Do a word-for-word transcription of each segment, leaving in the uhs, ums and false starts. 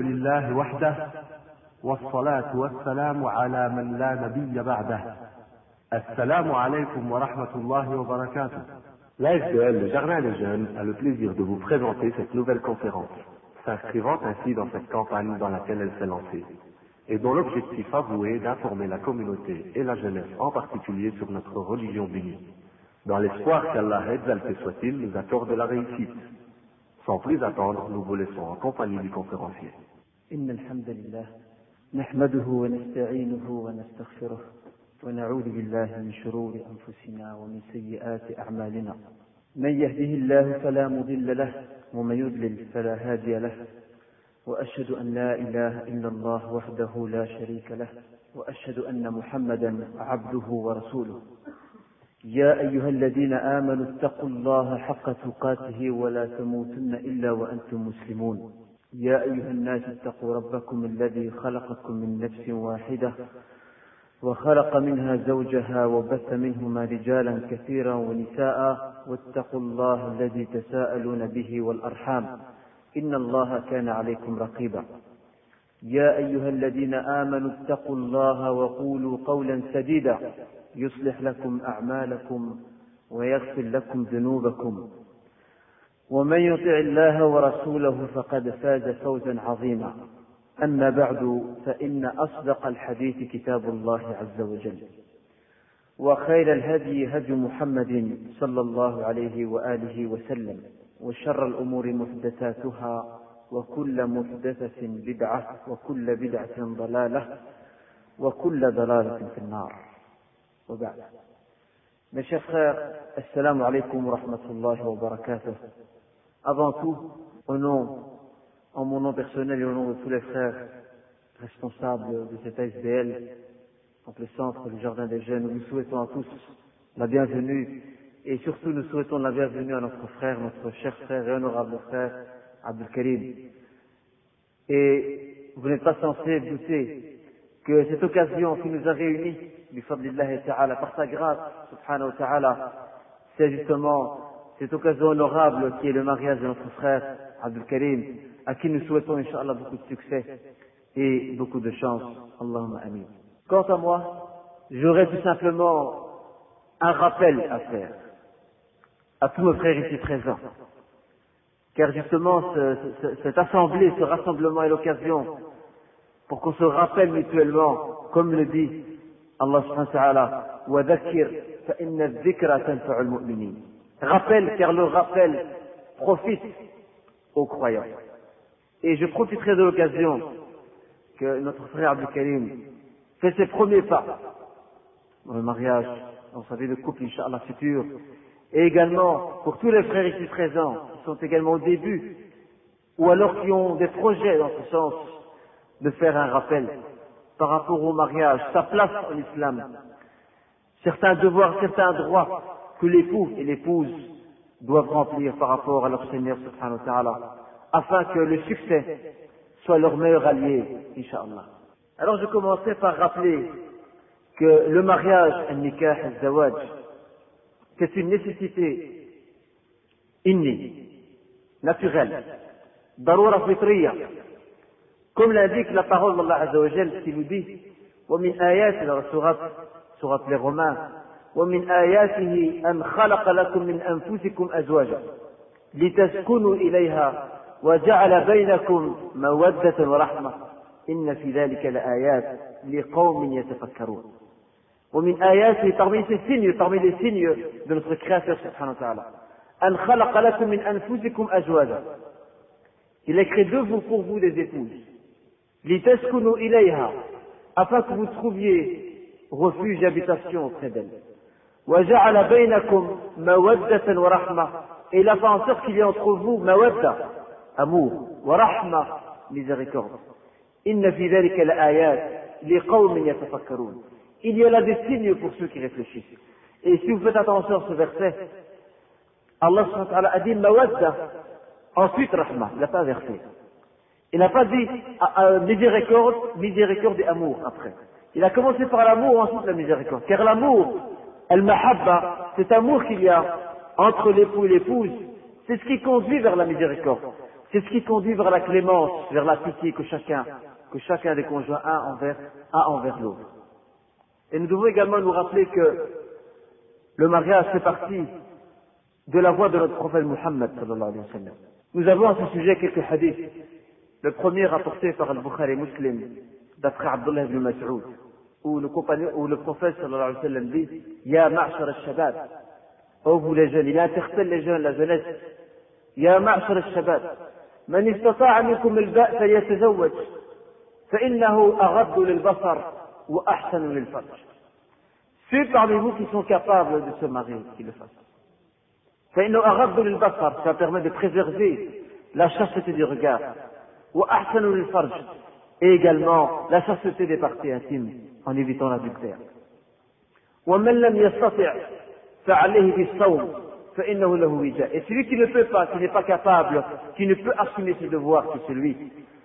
لله وحده والصلاة والسلام على من لا نبي بعده. السلام عليكم ورحمة الله وبركاته. L'A S B L, le Jardin des Jeunes, a le plaisir de vous présenter cette nouvelle conférence, s'inscrivant ainsi dans cette campagne dans laquelle elle s'est lancée, et dont l'objectif avoué est d'informer la communauté et la jeunesse en particulier sur notre religion bénie, dans l'espoir qu'Allah, exalté soit-il, nous accorde la réussite. Sans plus attendre, nous vous laissons en compagnie du conférencier. إن الحمد لله نحمده ونستعينه ونستغفره ونعوذ بالله من شرور أنفسنا ومن سيئات أعمالنا. من يهده الله فلا مضل له ومن يضلل فلا هادي له، وأشهد أن لا إله إلا الله وحده لا شريك له، وأشهد أن محمدا عبده ورسوله. يا أيها الذين آمنوا اتقوا الله حق تقاته ولا تموتن إلا وأنتم مسلمون. يا أيها الناس اتقوا ربكم الذي خلقكم من نفس واحدة وخلق منها زوجها وبث منهما رجالا كثيرا ونساء، واتقوا الله الذي تساءلون به والأرحام إن الله كان عليكم رقيبا. يا أيها الذين آمنوا اتقوا الله وقولوا قولا سديدا يصلح لكم أعمالكم ويغفر لكم ذنوبكم، ومن يطع الله ورسوله فقد فاز فوزا عظيما. أما بعد، فإن أصدق الحديث كتاب الله عز وجل، وخير الهدي هدي محمد صلى الله عليه وآله وسلم، وشر الأمور محدثاتها، وكل محدثة بدعة، وكل بدعة ضلالة، وكل ضلالة في النار. وبعد. Mes chers frères, assalamu alaikum wa rahmatullahi wa barakatuh. Avant tout, au nom, en mon nom personnel et au nom de tous les frères responsables de cet A S B L, donc le centre du Jardin des Jeunes, nous souhaitons à tous la bienvenue, et surtout nous souhaitons la bienvenue à notre frère, notre cher frère et honorable frère, Abdul Karim. Et vous n'êtes pas censé douter que cette occasion qui nous a réunis, bifadlillahi ta'ala, par sa grâce, subhanahu wa ta'ala, c'est justement cette occasion honorable qui est le mariage de notre frère Abdul Karim, à qui nous souhaitons, Inch'Allah, beaucoup de succès et beaucoup de chance. Allahumma amin. Quant à moi, j'aurais tout simplement un rappel à faire à tous mes frères ici présents. Car justement, ce, ce, cette assemblée, ce rassemblement est l'occasion pour qu'on se rappelle mutuellement, comme le dit Allah subhanahu wa ta'ala, وَذَكِّرْ فَإِنَّ الذِّكْرَ تَنْفَعُ الْمُؤْمِنِينَ. Rappel, car le rappel profite aux croyants. Et je profiterai de l'occasion que notre frère Abdul Karim fait ses premiers pas dans le mariage, dans sa vie de couple, Inch'Allah, futur, et également pour tous les frères ici présents, qui sont également au début, ou alors qui ont des projets dans ce sens, de faire un rappel par rapport au mariage, sa place en islam, certains devoirs, certains droits que l'époux et l'épouse doivent remplir par rapport à leur Seigneur subhanahu wa ta'ala, afin que le succès soit leur meilleur allié, Inch'Allah. Alors je commencerai par rappeler que le mariage, al-nikah, al-zawaj, c'est une nécessité innée, naturelle, darura fitriya, comme l'indique la parole d'Allah Azza wa Jal qui nous dit وَمِنْ آيَاتِ dans la sourate, sourate les Romains, وَمِنْ آيَاتِهِ أَنْ خَلَقَ لَكُم مِّنْ أَنفُسِكُمْ أَزْوَاجًا لِتَسْكُنُوا إِلَيْهَا وَجَعَلَ بَيْنَكُم مَّوَدَّةً وَرَحْمَةً إِنَّ فِي ذَلِكَ لَآيَاتٍ لِقَوْمٍ يَتَفَكَّرُونَ. وَمِنْ آيَاتِهِ, parmi ces signes, parmi les signes de notre Créateur subhanahu wa ta'ala, أَنْ خَلَقَ لَكُم مِّنْ أَنفُسِكُمْ أَزْوَاجًا. Il a créé de vous pour vous des épouses. لِتَسْكُنُوا إِلَيْهَا, afin que vous trouviez refuge et habitation auprès d'elle. وَجَعَلَ بَيْنَكُمْ مَوَدَّةً وَرَحْمَةً, et il a fait en sorte qu'il y ait entre vous mawadda, amour, وَرَحْمَةً, miséricorde. إِنَّ فِي ذَلِكَ لَآيَاتٍ لِقَوْمٍ يَتَفَكَّرُونَ. Il y a là des signes pour ceux qui réfléchissent. Et si vous faites attention à ce verset, Allah subhanahu wa ta'ala a dit mawadda, ensuite rahma, il n'a pas versé. Il n'a pas dit euh, miséricorde, miséricorde et amour après. Il a commencé par l'amour, ensuite la miséricorde. Car l'amour, al-mahabba, cet amour qu'il y a entre l'époux et l'épouse, c'est ce qui conduit vers la miséricorde. C'est ce qui conduit vers la clémence, vers la pitié que chacun, que chacun des conjoints a envers, a envers l'autre. Et nous devons également nous rappeler que le mariage fait partie de la voie de notre prophète Muhammad sallallahu alayhi wa sallam. Nous avons à ce sujet quelques hadiths. Le premier rapporté par Al-Bukhari Muslim, d'après Abdullah ibn Mas'ud, où le compagnon, où le prophète sallallahu alayhi wa sallam dit, Ya ma'shar al-shabab, ô vous les jeunes, il interpelle les jeunes, la jeunesse, Ya ma'shar al-shabab, man istata'a minkum al-ba' falyatazawwaj, فإنه أغض للبصر وأحسن للفرج. Ceux parmi vous qui sont capables de se marier, qui le fassent. فإنه أغض للبصر, ça permet de préserver la chasteté du regard. وأحسن للفرج, et également la chasteté des parties intimes en évitant l'adultère. ومن لم يستطع فعليه بالصوم فإنه له وجاء. Et celui qui ne peut pas, qui n'est pas capable, qui ne peut assumer ses devoirs, que celui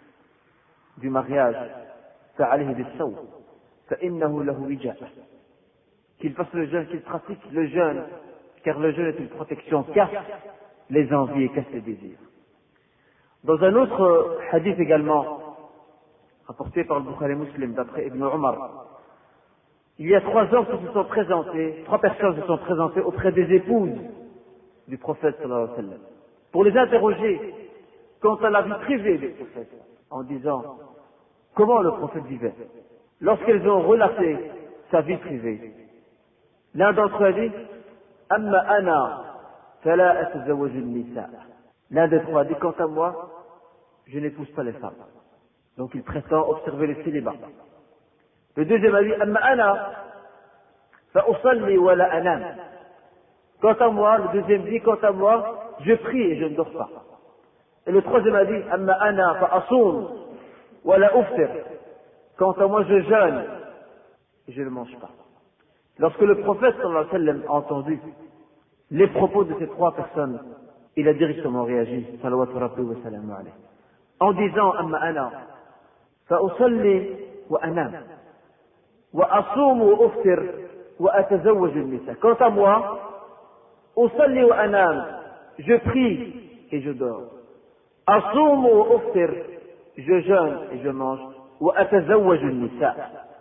du mariage, فعليه بالصوم فإنه له وجاء. Qu'il fasse le jeûne, qu'il pratique le jeûne, car le jeûne est une protection, casse les envies et casse les désirs. Dans un autre hadith également, rapporté par le Bukhari Muslim, d'après Ibn Umar, il y a trois hommes qui se sont présentés, trois personnes se sont présentées auprès des épouses du prophète sallallahu alayhi wa sallam, pour les interroger quant à la vie privée du prophète, en disant comment le prophète vivait. Lorsqu'elles ont relaté sa vie privée, l'un d'entre eux a dit, Amma ana fala atazawwaju an-nisa. L'un des trois a dit, quant à moi, je n'épouse pas les femmes. Donc il prétend observer le célibat. Le deuxième a dit, Amma ana fa usalli wa la anam. Quant à moi, le deuxième dit, quant à moi, je prie et je ne dors pas. Et le troisième a dit, Amma ana fa asum wa la uftir. Quant à moi, je jeûne et je ne mange pas. Lorsque le prophète sallallahu alayhi wa sallam a entendu les propos de ces trois personnes, il a directement réagi, salawatu rabbi wa salamu alayhi, en disant, Amma ana fa usalli wa anam wa asum wa uftir wa atazawwaj an-nisa. Quant à moi, usalli wa anam, je prie et je dors. Asum wa uftir, je jeûne et je mange. Wa atazawwaj an-nisa,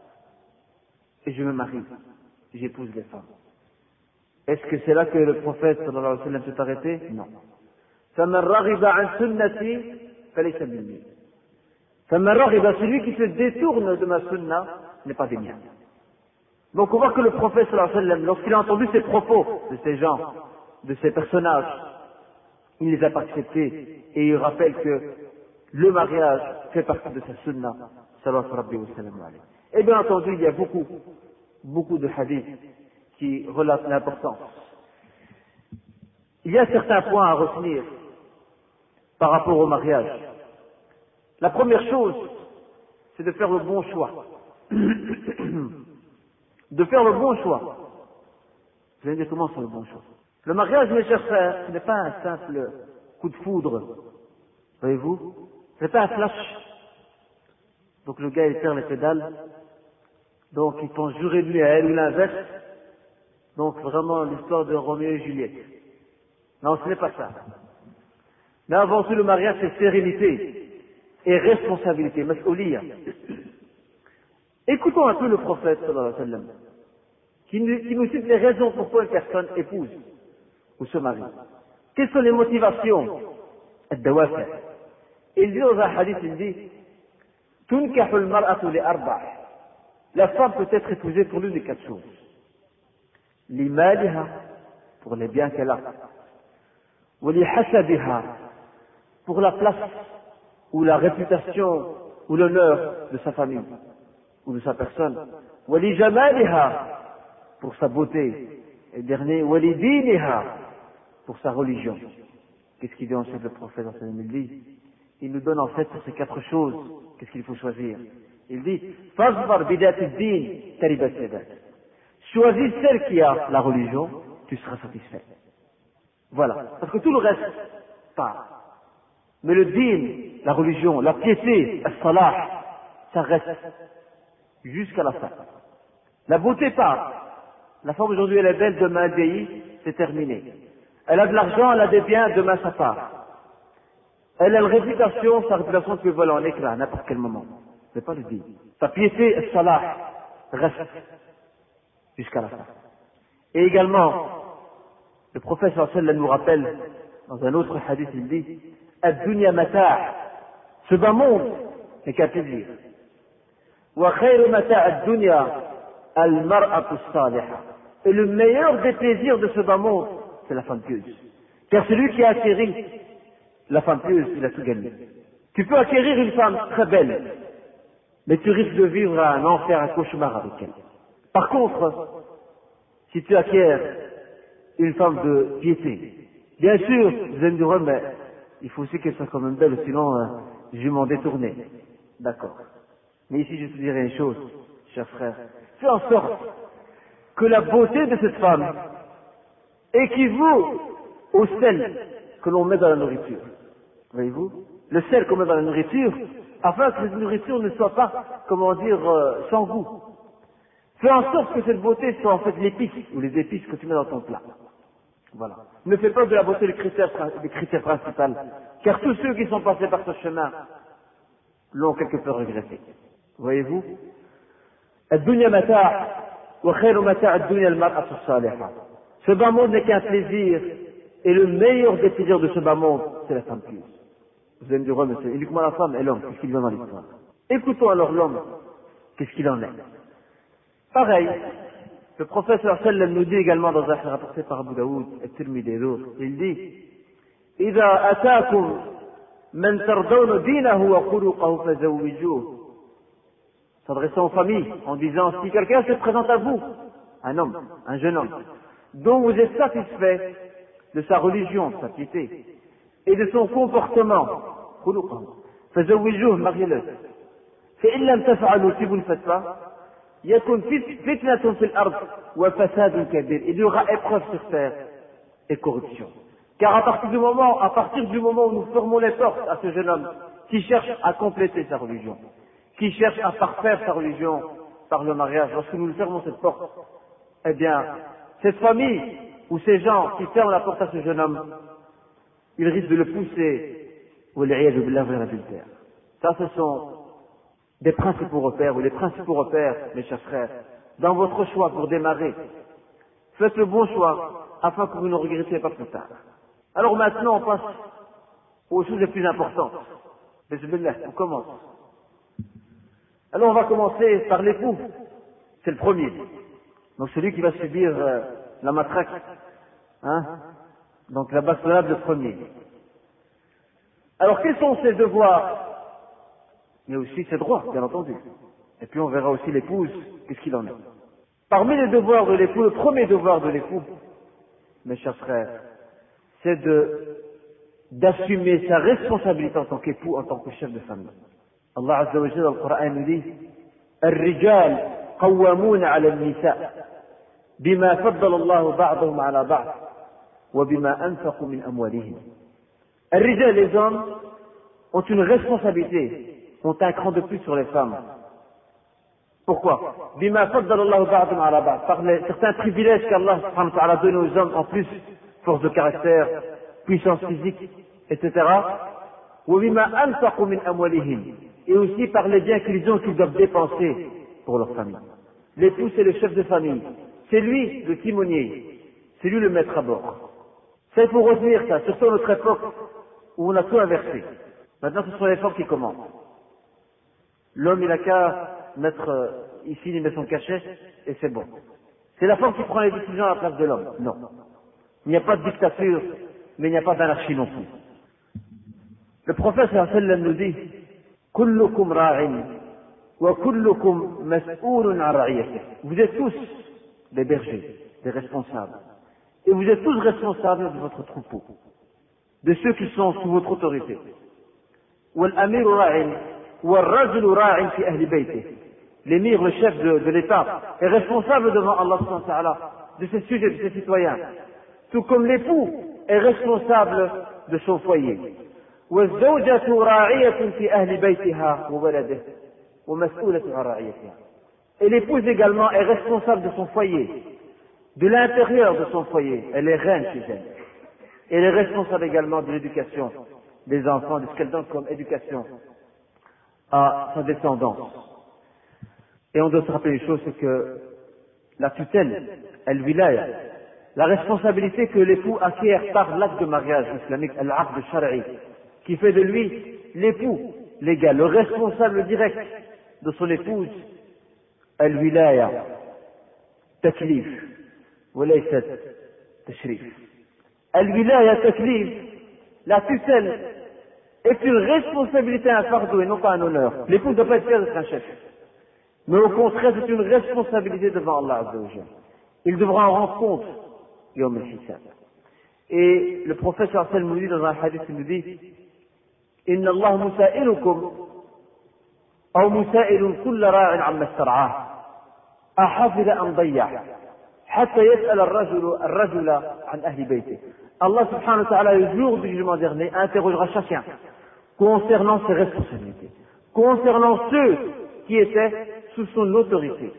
et je me marie, j'épouse les femmes. Est-ce que c'est là que le prophète sallallahu alayhi wa sallam s'est arrêté? Non. فَمَنْ رَغِبَ عَنْ سُنَّتِي فَلَيْسَ مِنِّي. فَمَنْ رَغِبَ, celui qui se détourne de ma sunna n'est pas des miens. Donc on voit que le prophète sallallahu alayhi wa sallam, lorsqu'il a entendu ces propos de ces gens, de ces personnages, il ne les a pas acceptés, et il rappelle que le mariage fait partie de sa sunna, sallallahu alayhi wa sallam. Et bien entendu, il y a beaucoup, beaucoup de hadiths qui relatent l'importance. Il y a certains points à retenir par rapport au mariage. La première chose, c'est de faire le bon choix. De faire le bon choix. Vous allez dire comment c'est le bon choix? Le mariage, mes chers frères, ce n'est pas un simple coup de foudre. Voyez-vous? Ce n'est pas un flash. Donc le gars, il perd les pédales. Donc il pense jour et nuit à elle ou l'inverse. Donc vraiment l'histoire de Roméo et Juliette. Non, ce n'est pas ça. Mais avant tout, le mariage, c'est sérénité et responsabilité, mas'ouliya. Écoutons un peu le prophète, sallallahu alayhi wa sallam, qui nous, qui nous cite les raisons pourquoi une personne épouse ou se marie. Quelles sont les motivations? الدوافع. Il dit dans un hadith, il dit, تنكح المرأة لأربع. La femme peut être épousée pour l'une des quatre choses. لمالها, pour les biens qu'elle a. ولحسبها, pour la place ou la réputation ou l'honneur de sa famille ou de sa personne. ولجمالها, pour sa beauté. Et dernier, ولدينها, pour sa religion. Qu'est-ce qu'il dit ensuite le prophète? Il dit, il nous donne en fait sur ces quatre choses, qu'est-ce qu'il faut choisir. Il dit, فَاصْبَرْ بِذَاتِ الدِّينِ تَرِبَتْ يَدَاكَ. Choisis celle qui a la religion, tu seras satisfait. Voilà. Parce que tout le reste part. Mais le din, la religion, la piété, as-salah, ça reste jusqu'à la fin. La beauté part. La femme aujourd'hui elle est belle, demain elle vieillit, c'est terminé. Elle a de l'argent, elle a des biens, demain ça part. Elle a la réputation, sa réputation peut voler en éclat à n'importe quel moment. Je ne vais pas le dire. Sa piété, salah, reste jusqu'à la fin. Et également, le prophète sallallahu alayhi wa sallam nous rappelle, dans un autre hadith, il dit, ad-dunya mata', ce bas monde n'est qu'un plaisir. Wa khayru mata' ad-dunya al-mar'atu as-salihah. Et le meilleur des plaisirs de ce bas monde, c'est la femme pieuse. Car celui qui a acquéri la femme pieuse, il a tout gagné. Tu peux acquérir une femme très belle, mais tu risques de vivre un enfer, un cauchemar avec elle. Par contre, si tu acquiers une femme de piété, bien sûr, vous allez me dire, mais il faut aussi qu'elle soit quand même belle, sinon euh, je vais m'en détourner. D'accord. Mais ici, je te dirai une chose, cher frère. Fais en sorte que la beauté de cette femme équivaut au sel que l'on met dans la nourriture. Voyez-vous? Le sel qu'on met dans la nourriture, afin que cette nourriture ne soit pas, comment dire, euh, sans goût. Fais en sorte que cette beauté soit en fait l'épice, ou les épices que tu mets dans ton plat. Voilà. Ne fais pas de la beauté le critère, le critère principal, car tous ceux qui sont passés par ce chemin l'ont quelque peu regretté. Voyez-vous? Ad-dunya mata' wa khayru mata' ad-dunya al-mar'atu as-salihah. Ce bas monde n'est qu'un plaisir, et le meilleur des plaisirs de ce bas monde, c'est la femme pieuse. Vous allez me dire, ouais, monsieur, uniquement la femme et l'homme, qu'est-ce qu'il vient dans l'histoire? Écoutons alors l'homme, qu'est-ce qu'il en est? Pareil, le prophète sallallahu alayhi wa sallam nous dit également dans un hadith rapporté par Abu Daoud et Tirmidhi et d'autres, il dit, إذا أتاكم من ترضون دينه وخلقه فزوجوه. S'adressant aux familles en disant, si quelqu'un se présente à vous, un homme, un jeune homme, dont vous êtes satisfait de sa religion, de sa piété, et de son comportement, فزوجوه, mariez-le. فإن لم تفعلوا, si vous ne le faites pas, يكن فتنة في الأرض وفساد كبير. Il y aura épreuve sur terre et corruption. Car à partir du moment, à partir du moment où nous fermons les portes à ce jeune homme qui cherche à compléter sa religion, qui cherche à parfaire sa religion par le mariage, lorsque nous lui fermons cette porte, eh bien, cette famille ou ces gens qui ferment la porte à ce jeune homme, ils risquent de le pousser ou l'iyadu billah vers l'adultère. Ça, ce sont des principaux repères, ou les principaux repères, mes chers frères, dans votre choix pour démarrer. Faites le bon choix, afin que vous ne regrettez pas plus tard. Alors maintenant, on passe aux choses les plus importantes. Bismillah, on commence. Alors on va commencer par l'époux. C'est le premier. Donc celui qui va subir euh, la matraque. Hein? Donc la bastonnade, le premier. Alors quels sont ses devoirs? Mais aussi ses droits, bien entendu. Et puis on verra aussi l'épouse, qu'est-ce qu'il en est. Parmi les devoirs de l'époux, le premier devoir de l'époux, mes chers frères, c'est de d'assumer sa responsabilité en tant qu'époux, en tant que chef de famille. Allah Azza wa Jalla dans le Coran nous dit الرجال قوامون على النساء بما فضل الله بعضهم على بعض وبما أنفقوا من أموالهم. الرجال, les hommes, ont une responsabilité, ont un cran de plus sur les femmes. Pourquoi? بما فضل الله بعضهم على بعض, par les, certains privilèges qu'Allah subhanahu wa ta'ala donne aux hommes en plus, force de caractère, puissance physique, et cetera. وبما أنفقوا من أموالهم, et aussi par les biens qu'ils ont qu'ils doivent dépenser pour leur famille. L'époux, c'est le chef de famille, c'est lui le timonier, c'est lui le maître à bord. Ça, il faut retenir ça, surtout à notre époque où on a tout inversé. Maintenant, ce sont les femmes qui commandent. L'homme, il n'a qu'à mettre, euh, ici, il met son cachet, et c'est bon. C'est la femme qui prend les décisions à la place de l'homme. Non. Il n'y a pas de dictature, mais il n'y a pas d'anarchie non plus. Le prophète sallallahu alayhi wa sallam nous dit كلكم راع وكلكم مسؤول عن رعيته. Vous êtes tous des bergers, des responsables. Et vous êtes tous responsables de votre troupeau, de ceux qui sont sous votre autorité. والأمير راع والرجل راع في أهل بيته. L'émir, le chef de, de l'État, est responsable devant Allah subhanahu wa ta'ala de ses sujets, de ses citoyens. Tout comme l'époux est responsable de son foyer. والزوجة راعية في أهل بيتها وولده ومسؤولة عن رعيتها. Et l'épouse également est responsable de son foyer, de l'intérieur de son foyer. Elle est reine chez elle. Elle est responsable également de l'éducation des enfants, de ce qu'elle donne comme éducation à sa descendance. Et on doit se rappeler une chose, c'est que la tutelle, elle wilaya, la responsabilité que l'époux acquiert par l'acte de mariage islamique, al-aqd shar'i, qui fait de lui l'époux légal, le responsable direct de son épouse, al-wilaya, taklif, walaysat tashrif. Al-wilaya taklif, la tutelle est une responsabilité, un fardeau et non pas un honneur. L'époux ne doit pas être fier d'être un chef. Mais au contraire, c'est une responsabilité devant Allah Azza wa Jalla. Il devra en rendre compte, Yawm al-Hisab. Et le prophète sallallahu alayhi wa sallam nous dit dans un hadith, il nous dit, Inna Allah musa'ilukum, ou musa'ilun kulla ra'in amma star'ah, ahafida an dayya, hatta yas'al al-rajulu al-rajula an ahli bayti. Allah subhanahu wa ta'ala, le jour du jugement dernier, interrogera chacun concernant ses responsabilités, concernant ceux qui étaient sous son autorité.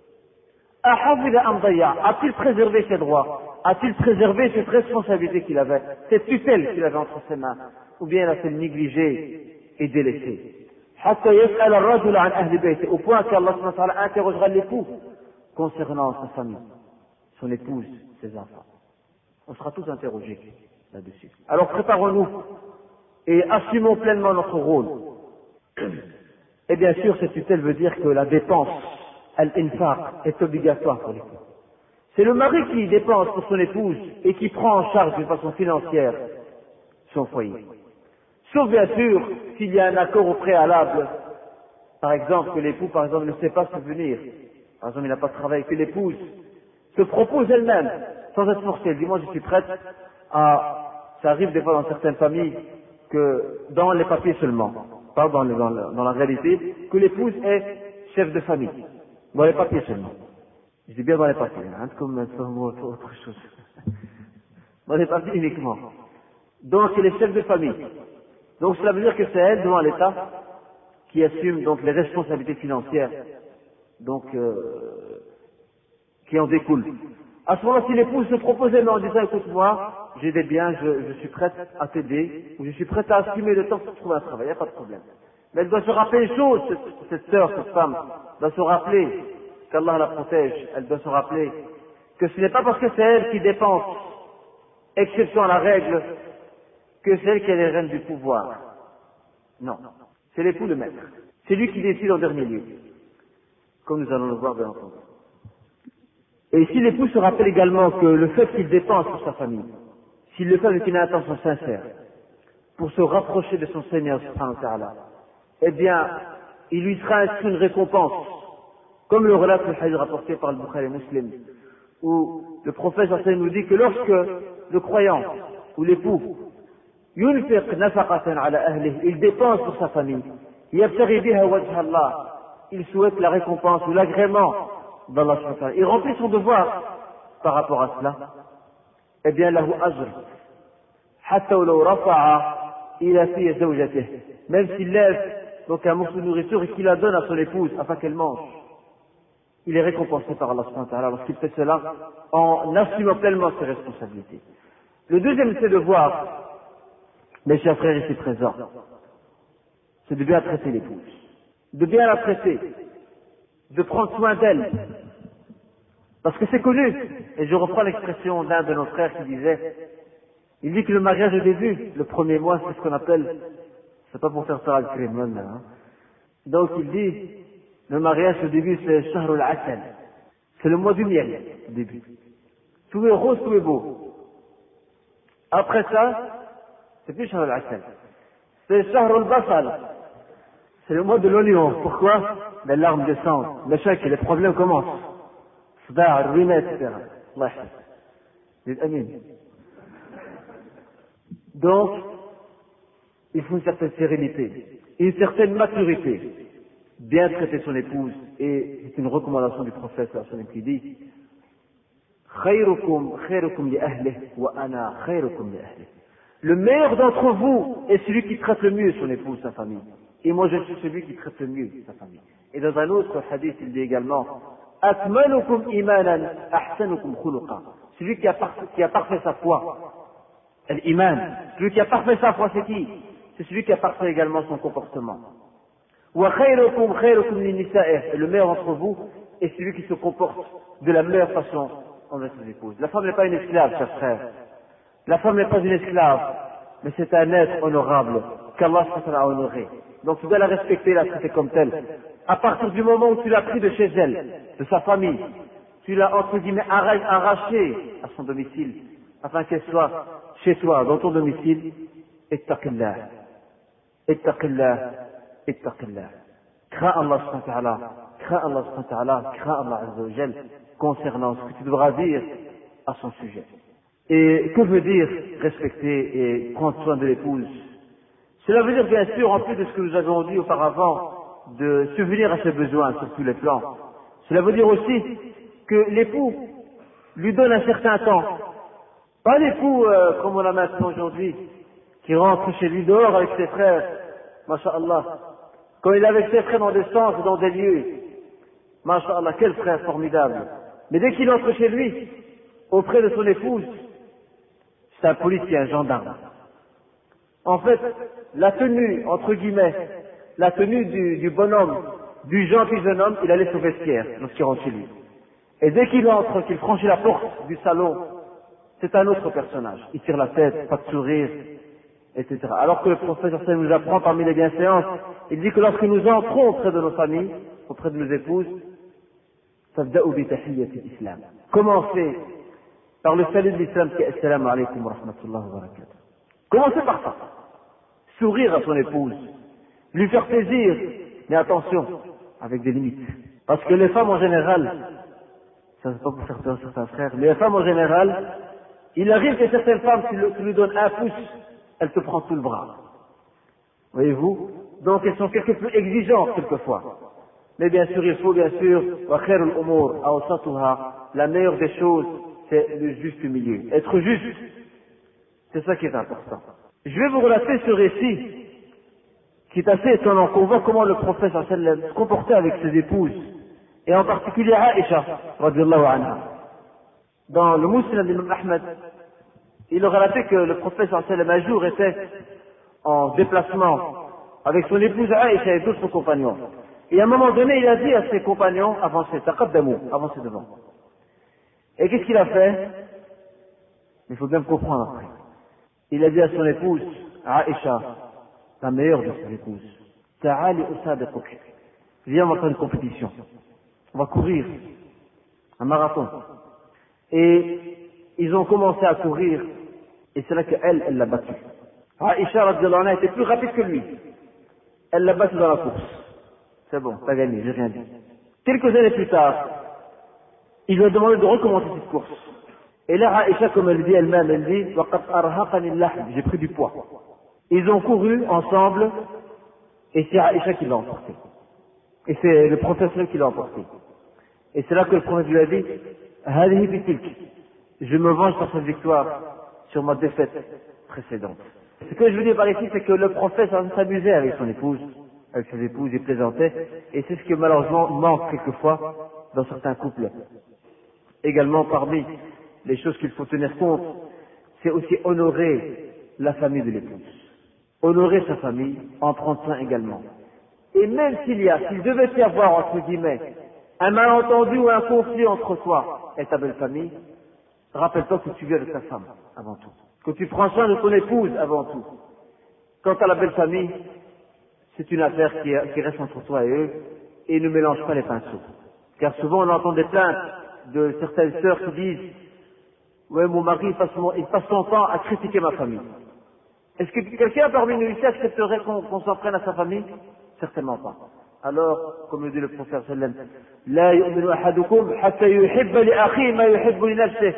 A-t-il préservé ses droits? A-t-il préservé cette responsabilité qu'il avait, cette tutelle qu'il avait entre ses mains? Ou bien l'a-t-il négligé et délaissé? Au point qu'Allah interrogera l'époux concernant sa famille, son épouse, ses enfants. On sera tous interrogés là-dessus. Alors préparons-nous et assumons pleinement notre rôle. Et bien sûr, cette tutelle veut dire que la dépense, al-infaq, est obligatoire pour l'époux. C'est le mari qui dépense pour son épouse et qui prend en charge d'une façon financière son foyer. Sauf bien sûr s'il y a un accord au préalable, par exemple que l'époux par exemple ne sait pas subvenir, par exemple il n'a pas de travail, que l'épouse se propose elle-même, sans être forcée, elle dit moi je suis prête à... Ça arrive des fois dans certaines familles que dans les papiers seulement, pas dans, le, dans, le, dans la réalité, que l'épouse est chef de famille, dans les papiers seulement. Je dis bien dans les papiers, hein, comme autre chose. Dans les papiers uniquement. Donc elle est chef de famille. Donc cela veut dire que c'est elle, devant l'État, qui assume donc les responsabilités financières, donc euh, qui en découlent. À ce moment-là, si l'épouse se proposait en disant écoute moi, j'ai des biens, je, je suis prête à t'aider, ou je suis prête à assumer le temps pour trouver un travail, il n'y a pas de problème. Mais elle doit se rappeler une chose, cette, cette sœur, cette femme, doit se rappeler qu'Allah la protège, elle doit se rappeler que ce n'est pas parce que c'est elle qui dépense, exception à la règle, que c'est elle qui est les reines du pouvoir. Non, c'est l'époux le maître. C'est lui qui décide en dernier lieu, comme nous allons le voir bien entendu. Et si l'époux se rappelle également que le fait qu'il dépense pour sa famille, s'il le fait avec une intention sincère, pour se rapprocher de son Seigneur subhanahu wa ta'ala, eh bien, il lui sera inscrit une récompense, comme le relate le hadith rapporté par le Bukhari Muslim, où le prophète sallallahu alayhi wa sallam nous dit que lorsque le croyant ou l'époux yunfiq nafaqatan ala ahlihi, il dépense pour sa famille, yabtaghi biha wajha Allah, il souhaite la récompense ou l'agrément d'Allah subhanahu wa ta'ala, il remplit son devoir par rapport à cela, eh bien lahu ajr hatta law rafa'a ila fi zawjatihi, même s'il lève donc un morceau de nourriture et qu'il la donne à son épouse afin qu'elle mange, il est récompensé par Allah subhanahu wa ta'ala lorsqu'il fait cela en assumant pleinement ses responsabilités. Le deuxième c'est de voir, mes chers frères ici présents, c'est de bien traiter l'épouse, de bien la traiter, de prendre soin d'elle, parce que c'est connu, et je reprends l'expression d'un de nos frères qui disait, il dit que le mariage au début, le premier mois, c'est ce qu'on appelle, c'est pas pour faire ça à l'Krimon, hein. Donc il dit, le mariage au début c'est Shahrul Asal, c'est le mois du miel, au début. Tout est rose, tout est beau. Après ça, c'est plus Shahrul Asal, c'est Shahrul Basal, c'est le mois de l'oignon. Pourquoi? Les larmes descendent, le chèque et les problèmes commencent. Sdar, ruina, et cetera. Donc, il faut une certaine sérénité, une certaine maturité, bien traiter son épouse, et c'est une recommandation du prophète qui dit Khayrukum khayrukum li ahlihi wa ana khayrukum li ahlihi. Le meilleur d'entre vous est celui qui traite le mieux son épouse, sa famille. Et moi je suis celui qui traite le mieux sa famille. Et dans un autre hadith, il dit également Akmalukum imanan ahsanukum khuluqa. Celui qui a, par, qui a parfait sa foi, l'iman, celui qui a parfait sa foi, c'est qui? c'est celui qui a parfait également son comportement. Wa khayrukum khayrukum lin-nisa'i, et le meilleur d'entre vous est celui qui se comporte de la meilleure façon envers ses épouses. La femme n'est pas une esclave, chers frères. La femme n'est pas une esclave, mais c'est un être honorable qu'Allah a honoré. Donc tu dois la respecter, la traiter comme telle. À partir du moment où tu l'as pris de chez elle, de sa famille, tu l'as entre guillemets arraché à son domicile, afin qu'elle soit chez toi, dans ton domicile, ittaqillah, ittaqillah, ittaqillah. Crains Allah subhanahu wa ta'ala, crains Allah subhanahu wa ta'ala, crains Allah azza wa jal, concernant ce que tu devras dire à son sujet. Et que veut dire respecter et prendre soin de l'épouse? Cela veut dire bien sûr, en plus de ce que nous avons dit auparavant, de subvenir à ses besoins sur tous les plans. Cela veut dire aussi que l'époux lui donne un certain temps. Pas l'époux euh, comme on a maintenant aujourd'hui, qui rentre chez lui dehors avec ses frères, masha'Allah. Quand il est avec ses frères dans des centres, dans des lieux, masha'Allah, quel frère formidable. Mais dès qu'il entre chez lui, auprès de son épouse, c'est un policier, un gendarme. En fait, la tenue, entre guillemets, la tenue du, du bonhomme, du gentil jeune homme, il allait au vestiaire lorsqu'il rentre chez lui. Et dès qu'il entre, qu'il franchit la porte du salon, c'est un autre personnage. Il tire la tête, pas de sourire, et cetera. Alors que le prophète nous apprend parmi les bienséances, il dit que lorsque nous entrons auprès de nos familles, auprès de nos épouses, commencez par le salut de l'islam qui est assalamu alaykum wa rahmatullahi wa barakatuh. Commencez par ça. Sourire à son épouse, lui faire plaisir, mais attention, avec des limites. Parce que les femmes en général, ça c'est pas pour certains, certains frères, mais les femmes en général, il arrive que certaines femmes, tu, le, tu lui donnes un pouce, elles te prennent tout le bras. Voyez-vous? Donc elles sont quelque peu exigeantes quelquefois. Mais bien sûr, il faut bien sûr, wa khairul umur awsatuha, la meilleure des choses, c'est le juste milieu. Être juste, c'est ça qui est important. Je vais vous relater ce récit qui est assez étonnant, qu'on voit comment le prophète se comportait avec ses épouses, et en particulier Aïcha, radiyallahu anha. Dans le Musnad d'Imam Ahmed, il a relaté que le prophète un jour était en déplacement avec son épouse Aïcha et d'autres compagnons. Et à un moment donné, il a dit à ses compagnons, avancez, taqaddamu, avancez devant. Et qu'est-ce qu'il a fait? Il faut bien me comprendre après. Il a dit à son épouse, Aïcha, la meilleure de ses épouses, Ta'ali usabiquk, viens, on va faire une compétition. On va courir, un marathon. Et ils ont commencé à courir, et c'est là qu'elle, elle l'a battu. Aïcha, radiyallahu anha, était plus rapide que lui. Elle l'a battu dans la course. C'est bon, t'as gagné, j'ai rien dit. Quelques années plus tard, il lui a demandé de recommencer cette course. Et là, Aïcha, comme elle dit elle-même, elle dit, waqad arhaqani al-lahm, j'ai pris du poids. Ils ont couru ensemble, et c'est Aïcha qui l'a emporté. Et c'est le prophète qui l'a emporté. Et c'est là que le prophète lui a dit, hadihi bitilk, je me venge par cette victoire sur ma défaite précédente. Ce que je veux dire par ici, c'est que le prophète s'amusait avec son épouse, avec ses épouses, il plaisantait, et c'est ce que malheureusement manque quelquefois dans certains couples. Également, parmi les choses qu'il faut tenir compte, c'est aussi honorer la famille de l'épouse. Honorer sa famille, en prendre soin également. Et même s'il y a, s'il devait y avoir, entre guillemets, un malentendu ou un conflit entre toi et ta belle famille, rappelle-toi que tu vis avec ta femme, avant tout. Que tu prends soin de ton épouse, avant tout. Quant à la belle famille, c'est une affaire qui, qui reste entre toi et eux, et ne mélange pas les pinceaux. Car souvent on entend des plaintes de certaines sœurs qui disent « Ouais, mon mari, il passe, mon, il passe son temps à critiquer ma famille. » Est-ce que quelqu'un parmi nous ici accepterait qu'on, qu'on s'en prenne à sa famille? Certainement pas. Alors, comme le dit le prophète sallam, La yu'minu ahadukum hatta yuhibba li akhihi ma yuhibbu li nafsihi.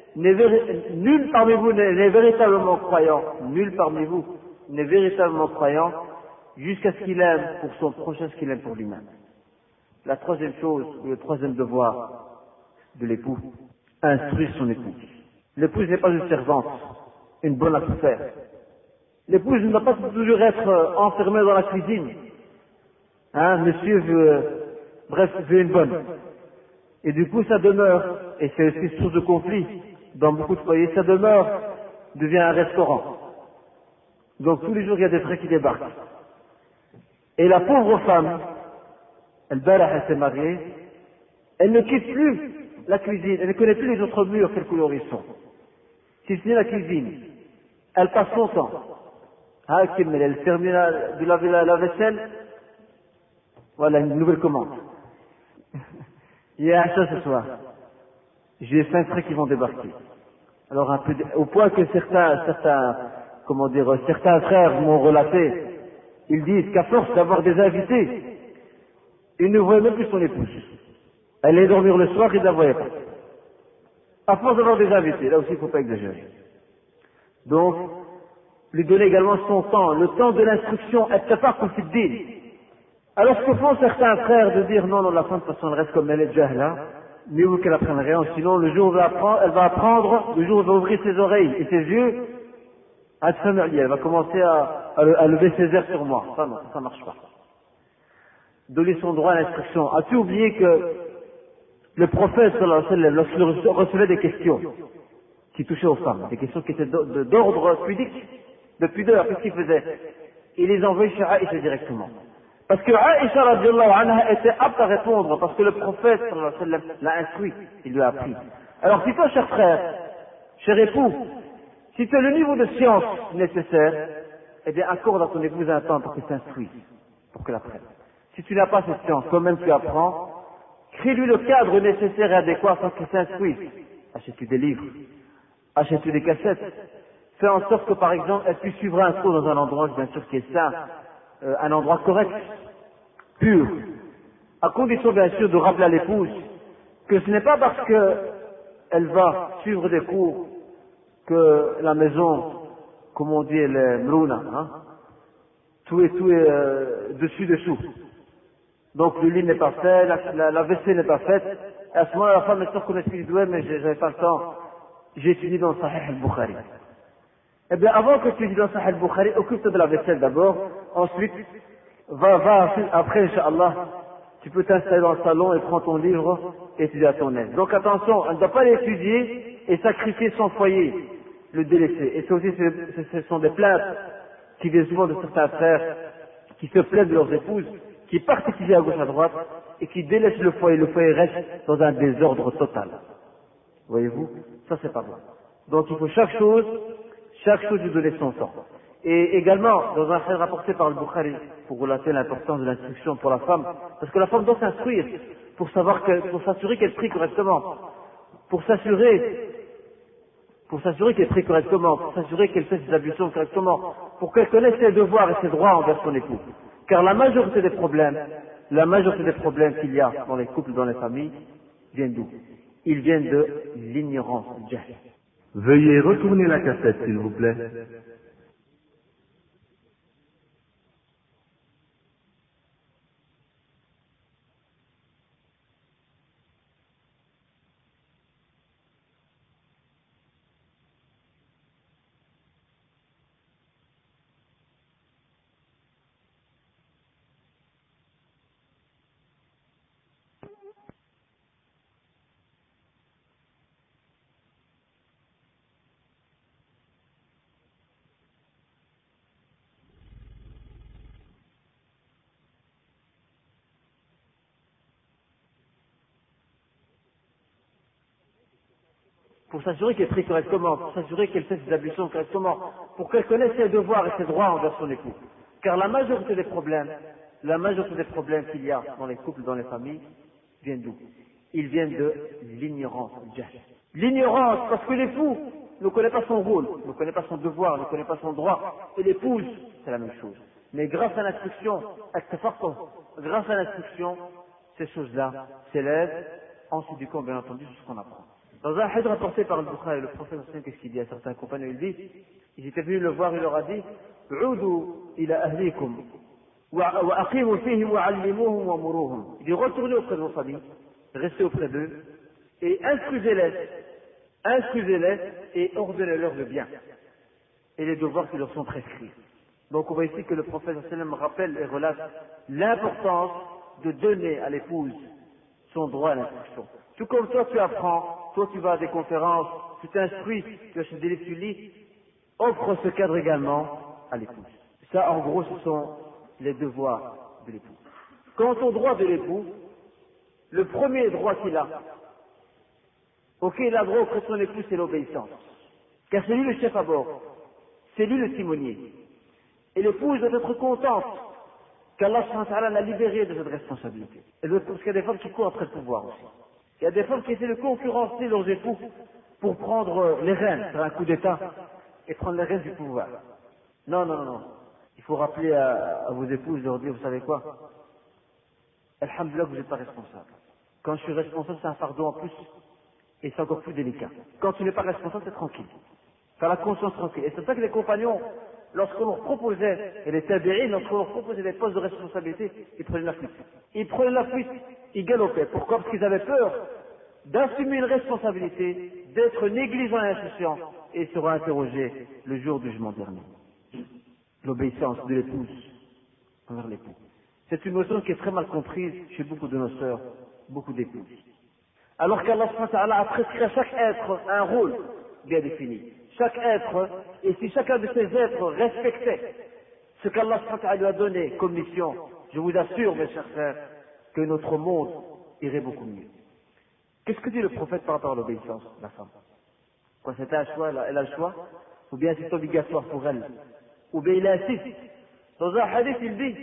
Nul parmi vous n'est véritablement croyant, nul parmi vous n'est véritablement croyant jusqu'à ce qu'il aime pour son prochain ce qu'il aime pour lui-même. La troisième chose, ou le troisième devoir de l'époux, instruire son épouse. L'épouse n'est pas une servante, une bonne affaire. L'épouse ne doit pas toujours être enfermée dans la cuisine. Hein, monsieur veut, euh, bref, veut une bonne. Et du coup, sa demeure, et c'est aussi source de conflit dans beaucoup de foyers, sa demeure devient un restaurant. Donc tous les jours il y a des frais qui débarquent. Et la pauvre femme, elle elle s'est mariée, elle ne quitte plus la cuisine, elle ne connaît plus les autres murs, quelle couleur ils sont. Si ce n'est la cuisine, elle passe son temps. Ah, elle termine de laver la, la vaisselle, voilà une nouvelle commande. Il y a un chat ce soir. J'ai cinq frais qui vont débarquer. Alors un peu, de, au point que certains, certains, comment dire, certains frères m'ont relaté, ils disent qu'à force d'avoir des invités, ils ne voyaient même plus son épouse. Elle allait dormir le soir, ils ne la voyaient pas. À force d'avoir des invités, là aussi il ne faut pas exagérer. Donc, lui donner également son temps, le temps de l'instruction, elle ne pas comme dit. Alors ce que font certains frères de dire non, non, la femme de toute façon elle reste comme elle est déjà là, mieux vaut qu'elle apprenne rien, sinon le jour où elle va apprendre, elle va apprendre, le jour où elle va ouvrir ses oreilles et ses yeux, à être familier, elle va commencer à, à, à lever ses airs sur moi. Ça non, ça ne marche pas. Donner son droit à l'instruction. As-tu oublié que le prophète sallallahu alayhi wa sallam, lorsqu'il recevait des questions qui touchaient aux femmes, des questions qui étaient d'ordre pudique, de pudeur, qu'est-ce qu'il faisait? Il les envoyait chez Aïcha directement. Parce que Aïcha radiallahu anha était apte à répondre, parce que le prophète sallallahu alayhi wa sallam l'a instruit, il lui a appris. Alors si toi, cher frère, cher époux, si tu as le niveau de science nécessaire, eh bien accorde à ton épouse un temps pour qu'elle s'instruise, pour qu'elle apprenne. Si tu n'as pas cette science, toi-même tu apprends, crée-lui le cadre nécessaire et adéquat afin qu'elle s'instruise. Achète-lui des livres, achète-lui des cassettes, fais en sorte que par exemple elle puisse suivre un cours dans un endroit bien sûr qui est sain, euh, un endroit correct, pur, à condition bien sûr de rappeler à l'épouse que ce n'est pas parce qu'elle va suivre des cours que la maison, comme on dit, elle est mrouna, hein, tout est, tout est euh, dessus dessous. Donc le lit n'est pas fait, la, la, la vaisselle n'est pas faite, et à ce moment-là la femme est sûre qu'on explique, ouais mais j'avais pas le temps, j'ai étudié dans Sahih al-Bukhari. Eh bien avant que tu étudies dans Sahih al-Bukhari, occupe-toi de la vaisselle d'abord, ensuite, va, va, après Inch'Allah, tu peux t'installer dans le salon et prendre ton livre et étudier à ton aise. Donc attention, elle ne doit pas l'étudier et sacrifier son foyer, le délaisser. Et ça aussi, ce, ce sont des plaintes qui viennent souvent de certains frères qui se plaignent de leurs épouses, qui partent étudier à gauche à droite et qui délaissent le foyer. Le foyer reste dans un désordre total. Voyez-vous, ça c'est pas bon. Donc il faut chaque chose, chaque chose lui donner son temps. Et également, dans un fait rapporté par le Bukhari, pour relater l'importance de l'instruction pour la femme, parce que la femme doit s'instruire pour savoir que, pour s'assurer qu'elle prie correctement, pour s'assurer, pour s'assurer qu'elle prie correctement, pour s'assurer qu'elle fait ses ablutions correctement, pour qu'elle connaisse ses devoirs et ses droits envers son époux. Car la majorité des problèmes, la majorité des problèmes qu'il y a dans les couples, dans les familles, viennent d'où? Ils viennent de l'ignorance, du jahl. Veuillez retourner la cassette, s'il vous plaît. Pour s'assurer qu'elle prie correctement, pour s'assurer qu'elle fait ses ablutions correctement, pour qu'elle connaisse ses devoirs et ses droits envers son époux. Car la majorité des problèmes, la majorité des problèmes qu'il y a dans les couples, dans les familles, viennent d'où? Ils viennent de l'ignorance, du jahl. L'ignorance, parce que l'époux ne connaît pas son rôle, ne connaît pas son devoir, ne connaît pas son droit, et l'épouse, c'est la même chose. Mais grâce à l'instruction, grâce à l'instruction, ces choses-là s'élèvent, ensuite du compte, bien entendu, sur ce qu'on apprend. Dans un hadith rapporté par le Bukhari, le prophète, qu'est-ce qu'il dit à certains compagnons? Il dit, ils étaient venus le voir, il leur a dit, il dit, retournez auprès de vos familles, restez auprès d'eux, et instruisez-les, instruisez-les et ordonnez-leur le bien, et les devoirs qui leur sont prescrits. Donc on voit ici que le prophète rappelle et relate l'importance de donner à l'épouse son droit à l'instruction. Tout comme toi tu apprends, toi tu vas à des conférences, tu t'instruis, tu achètes des livres, tu lis, offre ce cadre également à l'épouse. Ça, en gros, ce sont les devoirs de l'époux. Quant au droit de l'époux, le premier droit qu'il a, auquel il a droit auprès de son épouse, c'est l'obéissance. Car c'est lui le chef à bord, c'est lui le timonier. Et l'épouse doit être contente qu'Allah subhanahu wa ta'ala l'a libérée de cette responsabilité. Et parce qu'il y a des femmes qui courent après le pouvoir aussi. Il y a des femmes qui essaient de concurrencer leurs époux pour prendre les rênes, faire un coup d'État et prendre les rênes du pouvoir. Non, non, non. Il faut rappeler à, à vos épouses, leur dire, vous savez quoi? Alhamdulillah, vous n'êtes pas responsable. Quand je suis responsable, c'est un fardeau en plus et c'est encore plus délicat. Quand tu n'es pas responsable, c'est tranquille. Tu as la conscience tranquille. Et c'est ça que les compagnons, lorsqu'on leur proposait, et les tabi'in, lorsqu'on leur proposait des postes de responsabilité, ils prenaient la fuite. Ils prenaient la fuite, ils galopaient. Pourquoi? Parce qu'ils avaient peur d'assumer une responsabilité, d'être négligents et insouciants, et ils seront interrogés le jour du jugement dernier. L'obéissance de l'épouse envers l'époux. C'est une notion qui est très mal comprise chez beaucoup de nos sœurs, beaucoup d'épouses. Alors qu'Allah subhanahu wa ta'ala a prescrit à chaque être un rôle bien défini. Chaque être, et si chacun de ces êtres respectait ce qu'Allah subhanahu wa ta'ala lui a donné comme mission, je vous assure, mes chers frères, que notre monde irait beaucoup mieux. Qu'est-ce que dit le prophète par rapport à l'obéissance de la femme? Quand c'est un choix, elle a le choix, ou bien c'est obligatoire pour elle, ou bien il insiste. Dans un hadith, il dit,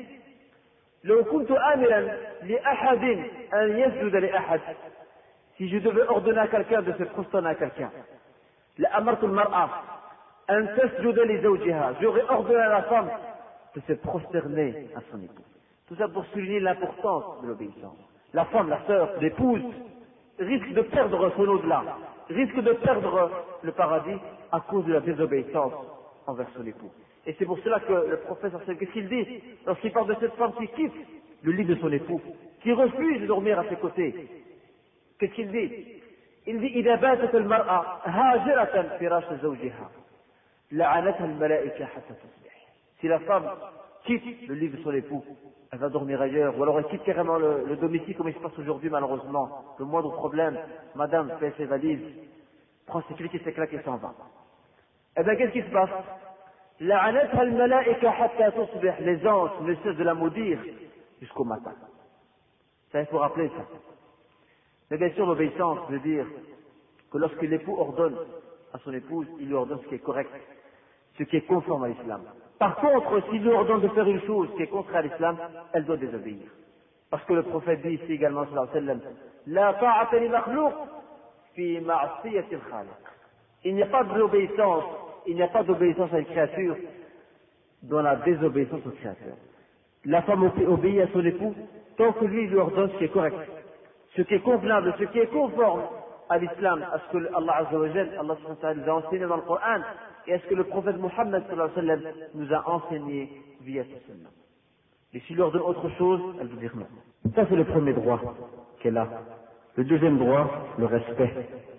لو كنت آمرا لأحد أن يسجد لأحد. Si je devais ordonner à quelqu'un de se prosterner à quelqu'un, لأمرت المرأة أن تسجد لزوجها. J'aurais ordonné à la femme de se prosterner à son époux. Tout ça pour souligner l'importance de l'obéissance. La femme, la sœur, l'épouse, risque de perdre son au-delà, risque de perdre le paradis à cause de la désobéissance envers son époux. Et c'est pour cela que le prophète, qu'est-ce qu'il dit lorsqu'il parle de cette femme qui quitte le lit de son époux, qui refuse de dormir à ses côtés? Qu'est-ce qu'il dit? Il dit إذا باتت المرأة هاجرة فراش زوجها لعنتها الملائكة حتى تصبح. Si la femme quitte le lit de son époux, elle va dormir ailleurs, ou alors elle quitte carrément le, le domicile comme il se passe aujourd'hui malheureusement. Le moindre problème, madame fait ses valises, prend ses clics et ses claques et s'en va. Eh bien qu'est-ce qui se passe? لعنتها الملائكة حتى تصبح. Les anges ne cessent de la maudire jusqu'au matin. Ça, il faut rappeler ça. Mais bien sûr, l'obéissance veut dire que lorsque l'époux ordonne à son épouse, il lui ordonne ce qui est correct, ce qui est conforme à l'islam. Par contre, s'il lui ordonne de faire une chose qui est contraire à l'islam, elle doit désobéir. Parce que le prophète dit ici également, sallallahu alayhi wa sallam, La ta'ata li makhlouq fi ma'siyati al-khaliq. Il n'y a pas d'obéissance, il n'y a pas d'obéissance à une créature dans la désobéissance au créateur. La femme obéit à son époux tant que lui lui ordonne ce qui est correct, ce qui est convenable, ce qui est conforme à l'islam, à ce que Allah Azza wa Jal, Allah subhanahu wa ta'ala nous a enseigné dans le Coran, et à ce que le prophète Muhammad sallallahu alayhi wa sallam nous a enseigné via ce sunnah. Et s'il leur donne autre chose, elle veut dire non. Ça c'est le premier droit qu'elle a. Le deuxième droit, le respect.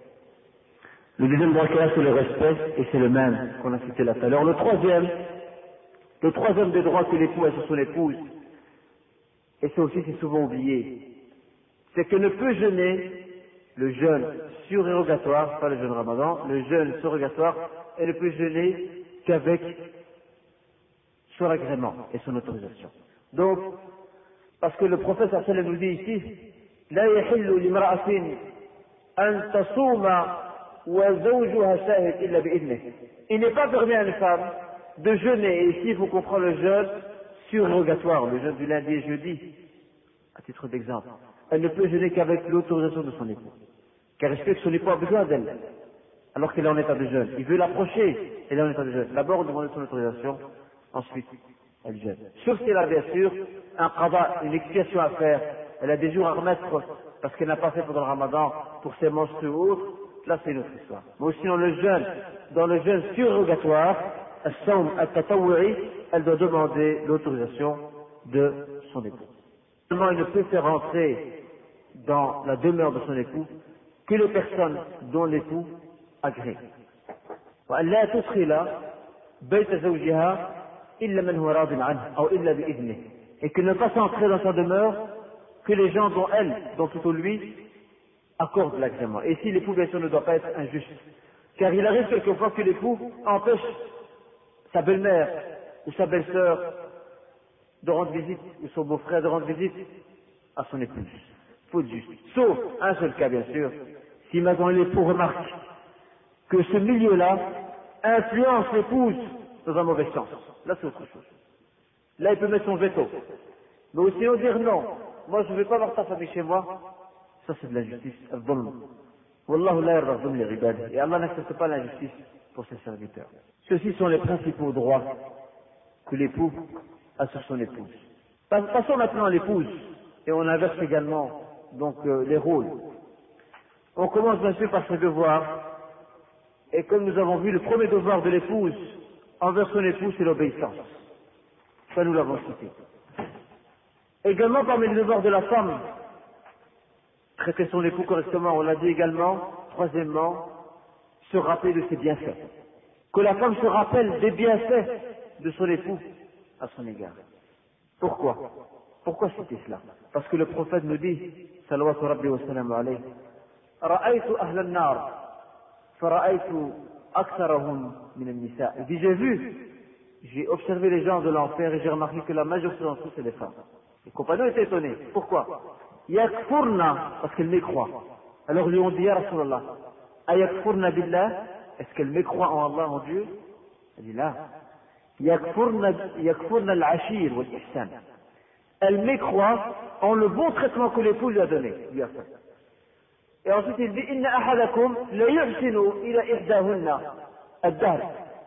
Le deuxième droit qu'elle a, c'est le respect, et c'est le même qu'on a cité là tout à l'heure. Le troisième, le troisième des droits que l'époux a sur son épouse, et ça aussi c'est souvent oublié, c'est que ne peut jeûner le jeûne surérogatoire, pas le jeûne ramadan, le jeûne surérogatoire, elle ne peut jeûner qu'avec son agrément et son autorisation. Donc, parce que le prophète sallallahu alayhi wa sallam nous dit ici, لا يحل لامرأة أن تصوم وزوجها شاهد إلا بإذنه. Il n'est pas permis à une femme de jeûner, et ici il faut comprendre le jeûne surérogatoire, le jeûne du lundi et jeudi, à titre d'exemple. Elle ne peut jeûner qu'avec l'autorisation de son époux, car elle sait que son époux a besoin d'elle, alors qu'elle est en état de jeûne. Il veut l'approcher, elle est en état de jeûne. D'abord, on demande son autorisation, ensuite, elle jeûne. Sauf si elle a bien sûr un qada, une expiation à faire, elle a des jours à remettre parce qu'elle n'a pas fait pendant le ramadan pour ses menstrues ou autres, là c'est une autre histoire. Mais aussi dans le jeûne, dans le jeûne surérogatoire, al-sawm al-tatawwu'i, elle doit demander l'autorisation de son époux. Seulement, elle ne peut faire entrer dans la demeure de son époux que les personnes dont l'époux agrée. وألا تدخل بيت زوجها إلا من هو راض عنه أو إلا بإذنه. Et que ne pas s'entrer dans sa demeure que les gens dont elle, dont plutôt lui, accordent l'agrément. Et si l'époux bien sûr ne doit pas être injuste, car il arrive quelquefois que l'époux empêche sa belle-mère ou sa belle-sœur de rendre visite, ou son beau-frère de rendre visite à son épouse. Il faut être juste. Sauf un seul cas, bien sûr, si maintenant l'époux remarque que ce milieu-là influence l'épouse dans un mauvais sens. Là, c'est autre chose. Là, il peut mettre son veto. Mais aussi dire non, moi je ne vais pas avoir ta famille chez moi, ça c'est de la justice. Wallahu la yarda dhulm li ibadihi. Et Allah n'accepte pas l'injustice pour ses serviteurs. Ceux-ci sont les principaux droits que l'époux a sur son épouse. Passons maintenant à l'épouse, et on inverse également donc euh, les rôles. On commence bien sûr par ses devoirs, et comme nous avons vu, le premier devoir de l'épouse envers son époux, c'est l'obéissance. Ça, nous l'avons cité. Également, parmi les devoirs de la femme, traiter son époux correctement, on l'a dit également. Troisièmement, se rappeler de ses bienfaits. Que la femme se rappelle des bienfaits de son époux à son égard. Pourquoi? Pourquoi citer cela? Parce que le prophète nous dit, salawatu rabbi wa salamu alayhi, ra'aytu ahla an-nar, fara'aytu aktharahum min an-nisa. Il dit, j'ai vu, j'ai observé les gens de l'enfer et j'ai remarqué que la majorité d'entre eux, c'est les femmes. Les compagnons étaient étonnés. Pourquoi? Yakfurna, parce qu'elles mécroient. Alors ils lui ont dit, ya Rasulallah, ayakfurna billah, est-ce qu'elles mécroient en Allah, en Dieu? Il dit là, yakfurna al-ashir wal-ihsan. Elle mécroit en le bon traitement que l'époux lui a donné, lui a fait. Et ensuite il dit, inna ahadakum la yuhsinu ila ihdahunna ad-dahr.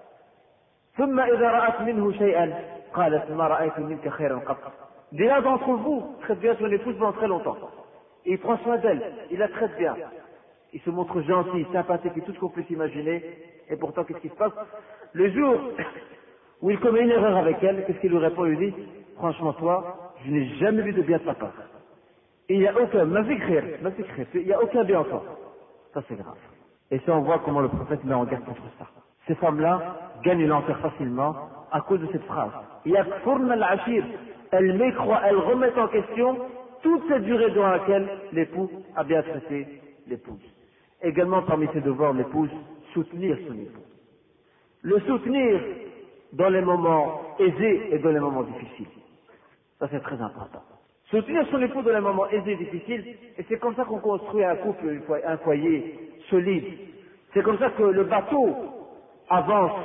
ثم إذا رأت منه شيئا قالت ما رأيت منك خيرا قط. Des l'un d'entre vous traite bien son épouse pendant très longtemps. Et il prend soin d'elle, il la traite bien. Il se montre gentil, sympathique et tout ce qu'on peut s'imaginer. Et pourtant, qu'est-ce qui se passe? Le jour où il commet une erreur avec elle, qu'est-ce qu'il lui répond? Il lui dit, franchement toi, je n'ai jamais vu de bien de ta part. Et il n'y a aucun, ma vie créer, ma vie créer, il n'y a aucun bien en toi. Ça c'est grave. Et ça on voit comment le prophète met en garde contre ça. Ces femmes-là gagnent l'enfer facilement à cause de cette phrase. Yakfurna al-ashir. Elles mécroient, elles remettent en question toute cette durée durant laquelle l'époux a bien traité l'épouse. Également parmi ses devoirs, l'épouse, soutenir son époux. Le soutenir dans les moments aisés et dans les moments difficiles. Ça c'est très important. Soutenir son époux dans les moments aisés et difficiles, et c'est comme ça qu'on construit un couple, un foyer solide. C'est comme ça que le bateau avance.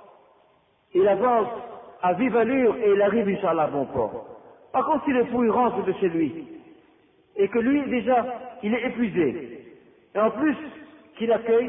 Il avance à vive allure et il arrive, Inch'Allah, à bon port. Par contre, si l'époux il rentre de chez lui, et que lui, déjà, il est épuisé, et en plus, qu'il accueille,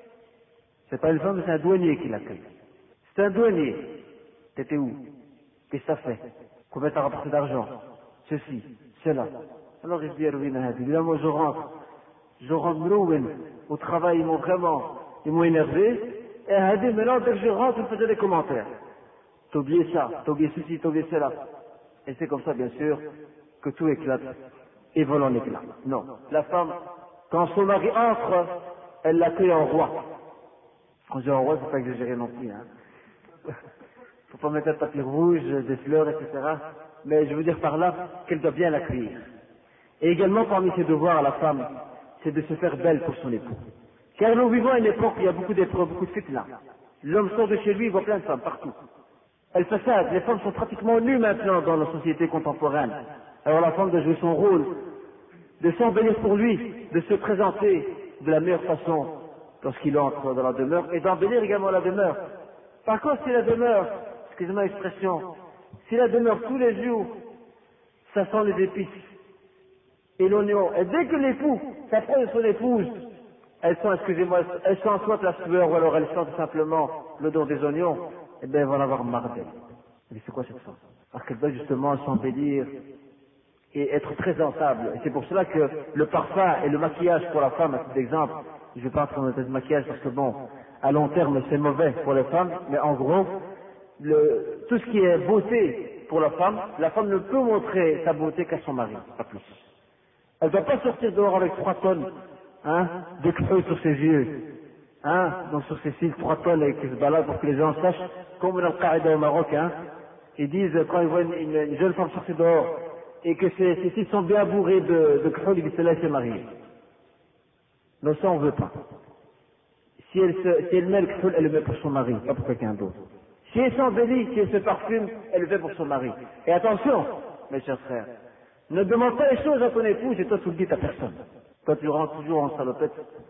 c'est pas une femme, c'est un douanier qui l'accueille. C'est un douanier. T'étais où? Qu'est-ce que ça fait? Combien t'as rapporté d'argent? Ceci, cela. Alors il se dit, évidemment, je rentre. Je rentre Mrouwen. Au travail, ils m'ont vraiment, ils m'ont énervé. Et Hadi, maintenant, dès que je rentre, il me faisait des commentaires. T'as oublié ça, t'as oublié ceci, t'as oublié cela. Et c'est comme ça, bien sûr, que tout éclate et vole en éclat. Non. La femme, quand son mari entre, elle l'accueille en roi. Quand je dis en roi, c'est pas exagéré non plus, hein. Faut pas mettre un tapis rouge, des fleurs, et cetera. Mais je veux dire par là qu'elle doit bien l'accueillir. Et également, parmi ses devoirs à la femme, c'est de se faire belle pour son époux. Car nous vivons à une époque où il y a beaucoup d'épreuves, beaucoup de fitna. L'homme sort de chez lui, il voit plein de femmes partout. Elles façadent, les femmes sont pratiquement nues maintenant dans la société contemporaine. Alors la femme doit jouer son rôle, de s'embellir pour lui, de se présenter de la meilleure façon lorsqu'il entre dans la demeure, et d'embellir également la demeure. Par contre, si la demeure, excusez-moi l'expression, si la demeure tous les jours, ça sent les épices et l'oignon, et dès que l'époux s'approche de son épouse, elles sont, excusez-moi, elles sont soit la sueur, ou alors elles sentent simplement l'odeur des oignons, eh bien elles vont avoir marre d'elle. Mais c'est quoi cette femme? Parce qu'elle doit justement s'embellir et être présentable. Et c'est pour cela que le parfum et le maquillage pour la femme, à titre d'exemple, je ne vais pas entrer dans le maquillage parce que bon, à long terme c'est mauvais pour les femmes, mais en gros, le, tout ce qui est beauté pour la femme, la femme ne peut montrer sa beauté qu'à son mari, pas plus. Elle ne doit pas sortir dehors avec trois tonnes hein, de creux sur ses yeux, hein, donc sur ses cils, trois tonnes et qui se baladent pour que les gens sachent, comme dans le Qaïda au Maroc, hein, ils disent quand ils voient une, une, une jeune femme sortir dehors et que ses, ses cils sont bien bourrés de, de creux, ils disent celle-là s'est mariée. Non, ça on ne veut pas. Si elle, se, si elle met le creux, elle le met pour son mari, pas pour quelqu'un d'autre. Si elle s'embellit, si elle se parfume, elle le fait pour son mari. Et attention, mes chers frères, ne demande pas les choses à ton épouse et toi tu le dis à personne. Toi tu rentres toujours en salopette.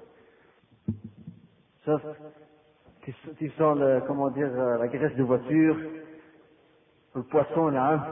Sauf, tu, tu sens le, comment dire, la graisse de voiture, le poisson là, hein.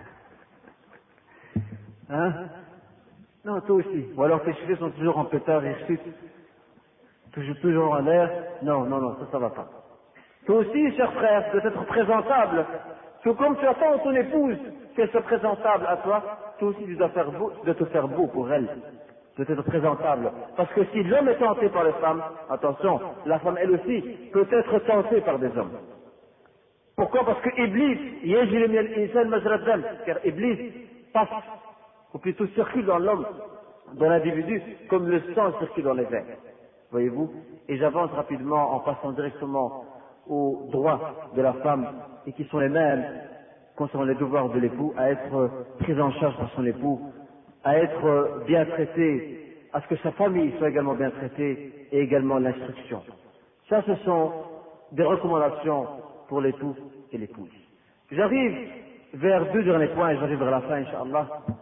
Hein? Non, toi aussi. Ou alors tes cheveux sont toujours en pétard et chute, toujours, toujours en l'air. Non, non, non, ça, ça va pas. Toi aussi, cher frère, de être présentable. Tout comme tu attends de ton épouse qu'elle soit présentable à toi, toi aussi tu dois, faire beau, tu dois te faire beau pour elle. Tu dois être présentable. Parce que si l'homme est tenté par les femmes, attention, la femme elle aussi peut être tentée par des hommes. Pourquoi? Parce que Iblis, yajri min al-insan majra ad-dam, car Iblis passe, ou plutôt circule dans l'homme, dans l'individu, comme le sang circule dans les veines. Voyez-vous? Et j'avance rapidement en passant directement aux droits de la femme, et qui sont les mêmes concernant les devoirs de l'époux, à être pris en charge par son époux, à être bien traité, à ce que sa famille soit également bien traitée, et également l'instruction. Ça, ce sont des recommandations pour l'époux et l'épouse. J'arrive vers deux derniers points, et j'arrive vers la fin, Inch'Allah.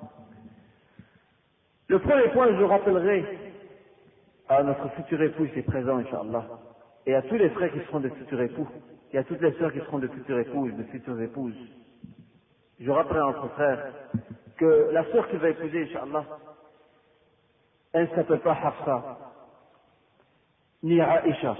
Le premier point, je rappellerai à notre futur époux qui est présent, Inch'Allah, et à tous les frères qui seront de futurs époux, et à toutes les sœurs qui seront de futurs épouses, de futures épouses. Je rappelle à notre frère que la sœur qu'il va épouser, Inch'Allah, elle ne s'appelle pas Hafsa, ni Aïcha,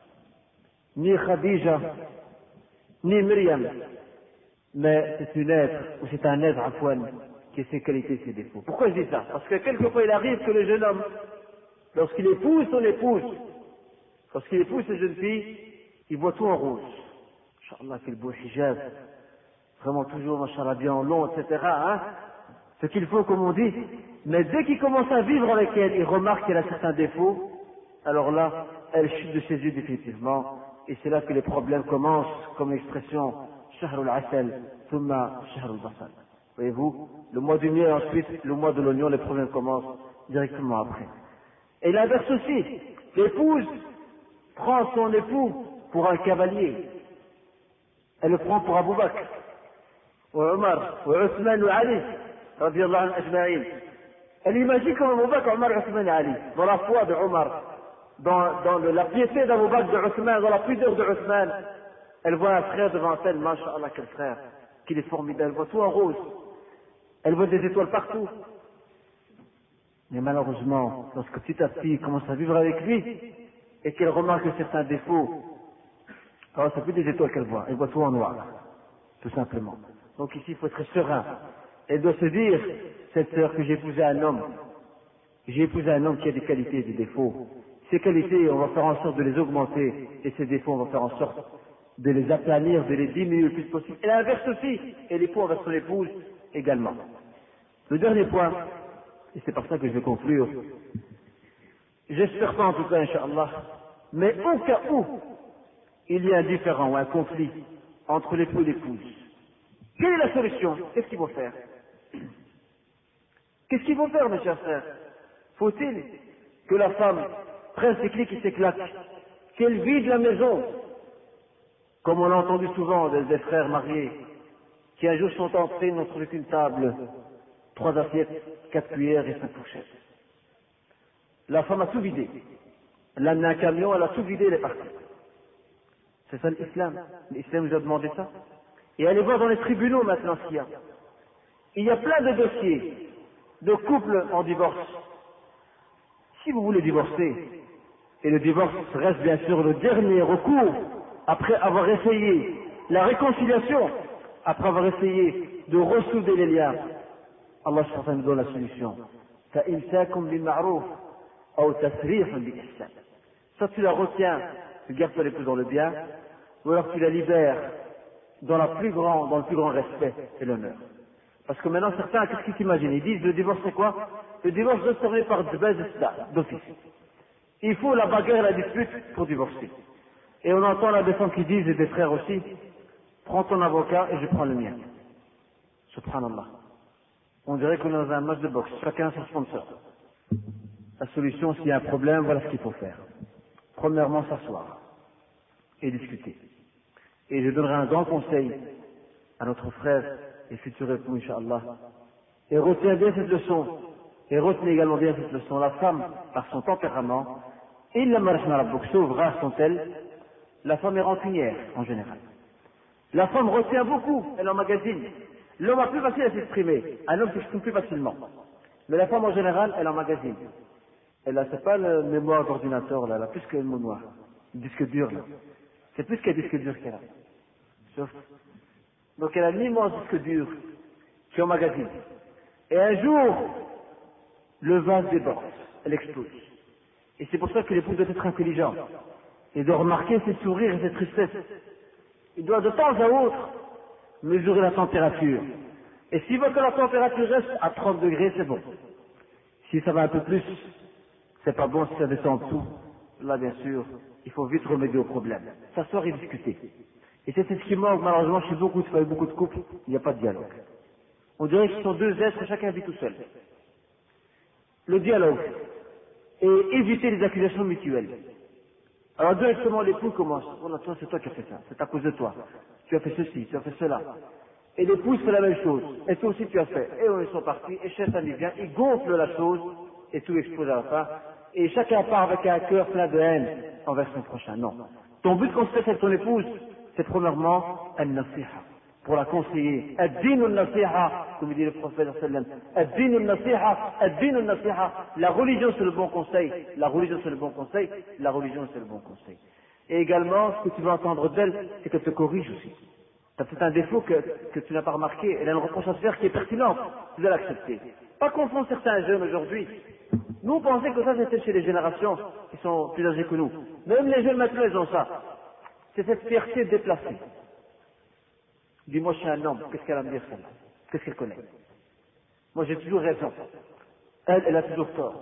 ni Khadija, ni Myriam, mais c'est une être, ou c'est un être Afouane, qui a ses qualités et ses défauts. Pourquoi je dis ça? Parce que quelquefois il arrive que le jeune homme, lorsqu'il épouse son épouse, lorsqu'il épouse cette jeune fille, il voit tout en rose. Inch'Allah, quel beau hijab, vraiment toujours, machallah, bien en long, et cetera. Hein? Ce qu'il faut, comme on dit. Mais dès qu'il commence à vivre avec elle, il remarque qu'elle a certains défauts, alors là, elle chute de ses yeux définitivement, et c'est là que les problèmes commencent, comme l'expression Shahrul Asal, Thumma Shahrul Basal. Voyez-vous, le mois du miel, ensuite le mois de l'oignon, les problèmes commencent directement après. Et l'inverse aussi, l'épouse prend son époux pour un cavalier. Elle le prend pour Abu Bakr, ou Omar, ou Othman, ou Ali, radiyallahu anhu ajma'in. Elle imagine comme Abu Bakr, Omar, Othman et Ali, dans la foi de Omar, dans, dans le, la piété d'Abu Bakr, de Othman, dans la pudeur de Othman. Elle voit un frère devant elle, masha'Allah, quel frère, qu'il est formidable, elle voit tout en rose. Elle voit des étoiles partout. Mais malheureusement, lorsque petit à petit, elle commence à vivre avec lui, et qu'elle remarque certains défauts, alors c'est plus des étoiles qu'elle voit, elle voit tout en noir, tout simplement. Donc ici, il faut être serein. Elle doit se dire, cette sœur, que j'ai épousé un homme, j'ai épousé un homme qui a des qualités et des défauts. Ces qualités, on va faire en sorte de les augmenter, et ces défauts, on va faire en sorte de les aplanir, de les diminuer le plus possible. Et l'inverse aussi, et l'époux envers son épouse également. Le dernier point, et c'est par ça que je vais conclure, j'espère pas en tout cas, Inch'Allah, mais au cas où il y a un différend ou un conflit entre l'époux et l'épouse, quelle est la solution? Qu'est-ce qu'ils vont faire? Qu'est-ce qu'ils vont faire, mes chers frères? Faut-il que la femme prenne ses clics et ses claques, qu'elle vide la maison, comme on l'a entendu souvent des, des frères mariés, qui un jour sont entrés, n'ont trouvé qu'une table, trois assiettes, quatre cuillères et cinq fourchettes. La femme a tout vidé. Elle a amené un camion, elle a tout vidé, elle est partie. C'est ça l'islam. L'islam nous a demandé ça. Et allez voir dans les tribunaux maintenant ce qu'il y a. Il y a plein de dossiers de couples en divorce. Si vous voulez divorcer, et le divorce reste bien sûr le dernier recours, après avoir essayé la réconciliation, après avoir essayé de ressouder les liens, Allah subhanahu wa ta'ala nous donne la solution. فَإِمْسَاكُمْ بِالْمَعْرُوفِ أَوْ تَسْرِيحٌ بِإِحْسَانٍ. Soit tu la retiens, tu gardes ton épouse dans le bien, ou alors tu la libères dans, la plus grand, dans le plus grand respect et l'honneur. Parce que maintenant certains, qu'est-ce qu'ils s'imaginent? Ils disent le divorce c'est quoi? Le divorce doit se terminer par d'office. Il faut la bagarre et la dispute pour divorcer. Et on entend la défense qui disent, et des frères aussi, prends ton avocat et je prends le mien. Subhanallah. On dirait qu'on est dans un match de boxe, chacun son sponsor. La solution, s'il y a un problème, voilà ce qu'il faut faire. Premièrement, s'asseoir et discuter. Et je donnerai un grand conseil à notre frère et futur époux, Inch'Allah. Et retenez bien cette leçon. Et retenez également bien cette leçon. La femme, par son tempérament, illa ma rahma rabbuk, sauf rares sont-elles, la femme est rancunière, en général. La femme retient beaucoup, elle emmagasine. L'homme a plus facile à s'exprimer. Un homme s'exprime plus facilement. Mais la femme, en général, elle emmagasine. Elle a, c'est pas le mémoire d'ordinateur, là, elle a plus qu'un mémoire. Le disque dur, là. C'est plus qu'un disque dur qu'elle a. Sauf. Donc elle a un immense disque dur qui emmagasine. Et un jour, le vase déborde, elle explose. Et c'est pour ça que l'époux doit être intelligent. Il doit remarquer ses sourires et ses tristesses. Il doit de temps à autre mesurer la température. Et s'il veut que la température reste à trente degrés, c'est bon. Si ça va un peu plus, c'est pas bon. Si ça descend en dessous, là bien sûr, il faut vite remédier au problème. S'asseoir et discuter. Et c'est ce qui manque malheureusement chez beaucoup de familles, beaucoup de couples, il n'y a pas de dialogue. On dirait qu'ils sont deux êtres, chacun vit tout seul. Le dialogue et éviter les accusations mutuelles. Alors directement l'époux commence. Voilà, toi c'est toi qui as fait ça, c'est à cause de toi. Tu as fait ceci, tu as fait cela. Et l'épouse fait la même chose. Et toi aussi tu as fait. Et on ils sont partis, et chacun y vient, il gonfle la chose, et tout explose à la fin. Et chacun part avec un cœur plein de haine envers son prochain. Non. Ton but quand tu fais avec ton épouse, c'est premièrement un nasiha, pour la conseiller. Ad-din al-nasiha, comme dit le prophète sallallahu alayhi wa sallam. Ad-din al-nasiha, ad-din al-nasiha. La religion c'est le bon conseil, la religion c'est le bon conseil, la religion c'est le bon conseil. Et également, ce que tu veux entendre d'elle, c'est qu'elle te corrige aussi. Tu as peut-être un défaut que, que tu n'as pas remarqué, elle a une reproche à te faire qui est pertinente, tu dois l'accepter. Pas confondre certains jeunes aujourd'hui. Nous on pensait que ça c'était chez les générations qui sont plus âgées que nous. Même les jeunes maintenant ils ont ça. C'est cette fierté déplacée. Dis-moi, je suis un homme, qu'est-ce qu'elle va me dire celle-là? Qu'est-ce qu'elle connaît? Moi, j'ai toujours raison. Elle, elle a toujours tort.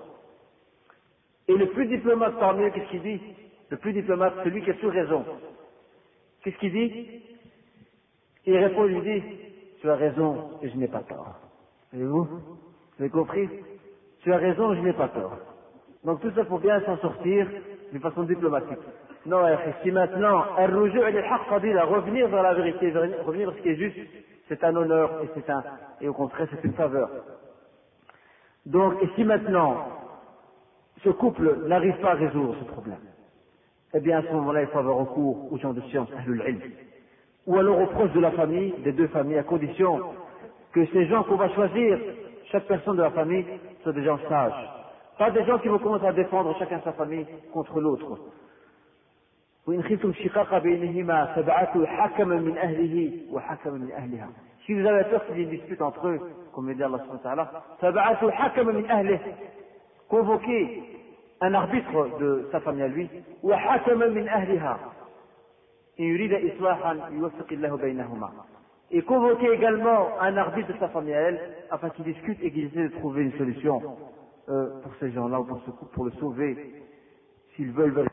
Et le plus diplomate parmi eux, qu'est-ce qu'il dit? Le plus diplomate, celui qui a toujours raison. Qu'est-ce qu'il dit? Il répond, il lui dit, tu as raison et je n'ai pas tort. Voyez-vous? Vous avez compris? Tu as raison et je n'ai pas tort. Donc tout ça pour bien s'en sortir d'une façon diplomatique. Non, si maintenant, revenir vers la vérité, revenir vers ce qui est juste, c'est un honneur et c'est un, et au contraire c'est une faveur. Donc, et si maintenant, ce couple n'arrive pas à résoudre ce problème, eh bien à ce moment-là, il faut avoir recours aux gens de science, ahlul ilm, ou alors aux proches de la famille, des deux familles, à condition que ces gens qu'on va choisir, chaque personne de la famille, soient des gens sages. Pas des gens qui vont commencer à défendre chacun sa famille contre l'autre. Si vous avez peur qu'il y ait une dispute entre eux, comme le dit Allah subhanahu wa ta'ala, convoquez un arbitre de sa famille à lui, et convoquez également un arbitre de sa famille à elle, afin qu'il discute et qu'il essaie de trouver une solution euh, pour ces gens-là, ou pour ce couple, pour le sauver, s'ils veulent.